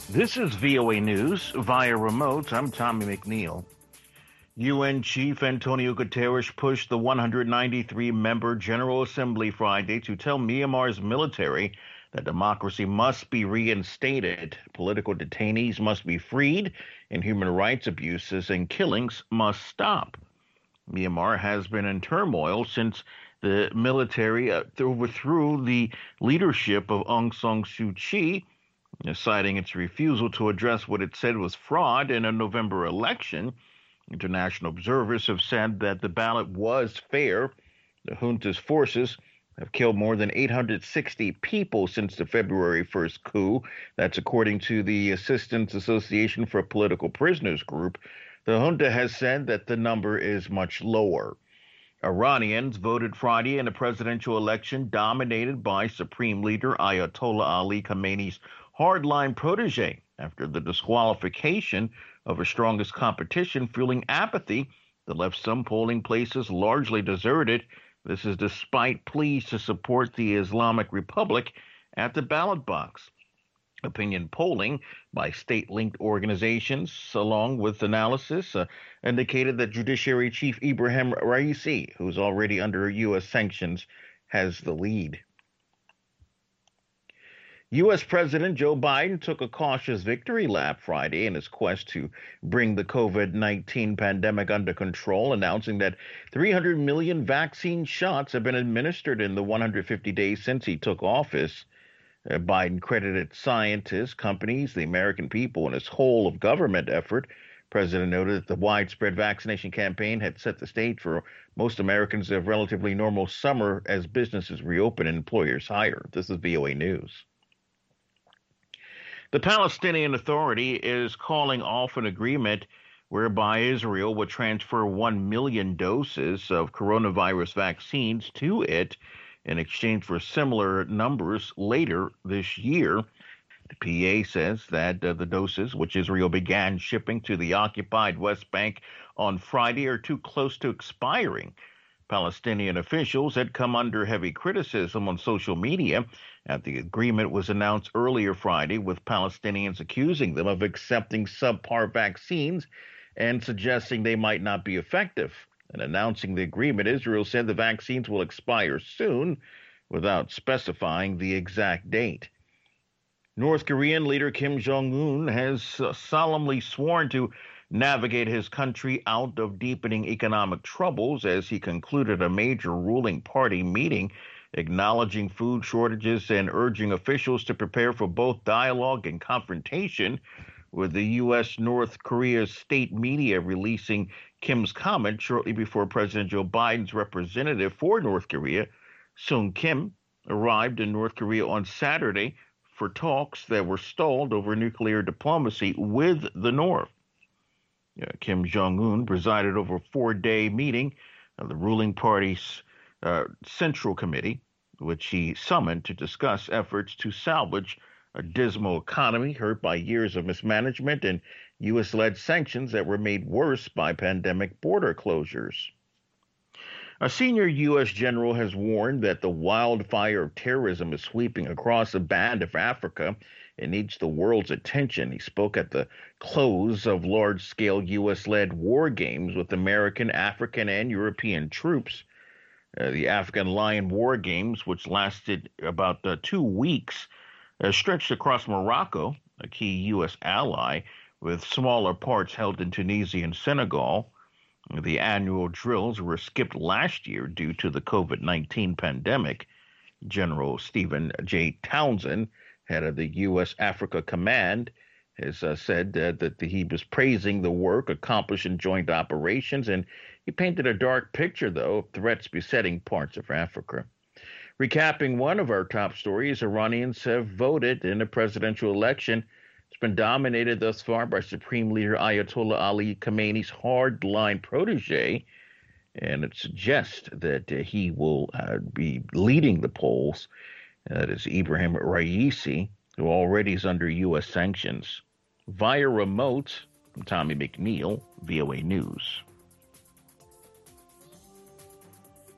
This is VOA News via remote. I'm Tommy McNeil. UN Chief Antonio Guterres pushed the 193-member General Assembly Friday to tell Myanmar's military that democracy must be reinstated, political detainees must be freed, and human rights abuses and killings must stop. Myanmar has been in turmoil since the military overthrew the leadership of Aung San Suu Kyi, citing its refusal to address what it said was fraud in a November election. International observers have said that the ballot was fair. The junta's forces have killed more than 860 people since the February 1st coup. That's according to the Assistance Association for Political Prisoners group. The junta has said that the number is much lower. Iranians voted Friday in a presidential election dominated by Supreme Leader Ayatollah Ali Khamenei's hardline protege after the disqualification of her strongest competition, fueling apathy that left some polling places largely deserted. This is despite pleas to support the Islamic Republic at the ballot box. Opinion polling by state-linked organizations, along with analysis, indicated that Judiciary Chief Ibrahim Raisi, who's already under U.S. sanctions, has the lead. U.S. President Joe Biden took a cautious victory lap Friday in his quest to bring the COVID-19 pandemic under control, announcing that 300 million vaccine shots have been administered in the 150 days since he took office. Biden credited scientists, companies, the American people, and his whole of government effort. President noted that the widespread vaccination campaign had set the stage for most Americans to have relatively normal summer as businesses reopen and employers hire. This is VOA News. The Palestinian Authority is calling off an agreement whereby Israel would transfer 1 million doses of coronavirus vaccines to it in exchange for similar numbers later this year. The PA says that the doses, which Israel began shipping to the occupied West Bank on Friday, are too close to expiring. Palestinian officials had come under heavy criticism on social media after the agreement was announced earlier Friday, with Palestinians accusing them of accepting subpar vaccines and suggesting they might not be effective. In announcing the agreement, Israel said the vaccines will expire soon without specifying the exact date. North Korean leader Kim Jong-un has solemnly sworn to navigate his country out of deepening economic troubles as he concluded a major ruling party meeting, acknowledging food shortages and urging officials to prepare for both dialogue and confrontation, with the U.S. North Korea's state media releasing Kim's comment shortly before President Joe Biden's representative for North Korea, Sung Kim, arrived in North Korea on Saturday for talks that were stalled over nuclear diplomacy with the North. Kim Jong-un presided over a 4-day meeting of the ruling party's Central Committee, which he summoned to discuss efforts to salvage a dismal economy hurt by years of mismanagement and U.S.-led sanctions that were made worse by pandemic border closures. A senior U.S. general has warned that the wildfire of terrorism is sweeping across a band of Africa and needs the world's attention. He spoke at the close of large-scale U.S.-led war games with American, African, and European troops. The African Lion War Games, which lasted about 2 weeks, stretched across Morocco, a key U.S. ally, with smaller parts held in Tunisia and Senegal. The annual drills were skipped last year due to the COVID-19 pandemic. General Stephen J. Townsend, head of the U.S. Africa Command, has said that he was praising the work accomplished in joint operations, and he painted a dark picture, though, of threats besetting parts of Africa. Recapping one of our top stories, Iranians have voted in a presidential election. It's been dominated thus far by Supreme Leader Ayatollah Ali Khamenei's hardline protege, and it suggests that he will be leading the polls. That is Ibrahim Raisi, who already is under U.S. sanctions. Via remote, I'm Tommy McNeil, VOA News.